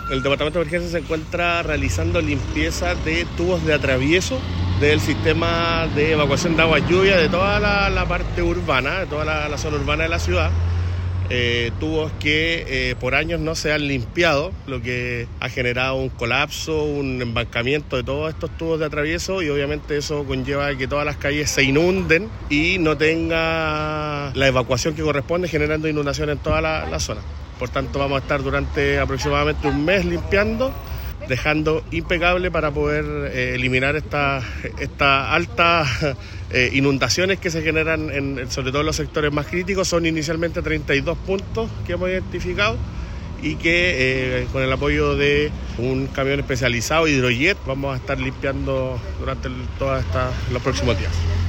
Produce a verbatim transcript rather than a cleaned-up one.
El Departamento de Emergencia se encuentra realizando limpieza de tubos de atravieso del sistema de evacuación de agua lluvia de toda la, la parte urbana, de toda la, la zona urbana de la ciudad. Eh, tubos que eh, por años no se han limpiado, lo que ha generado un colapso, un embancamiento de todos estos tubos de atravieso, y obviamente eso conlleva que todas las calles se inunden y no tenga la evacuación que corresponde, generando inundación en toda la, la zona. Por tanto, vamos a estar durante aproximadamente un mes limpiando, dejando impecable para poder eh, eliminar estas esta altas eh, inundaciones que se generan en, sobre todo en los sectores más críticos. Son inicialmente treinta y dos puntos que hemos identificado y que eh, con el apoyo de un camión especializado, Hidrojet, vamos a estar limpiando durante el, todos los próximos días.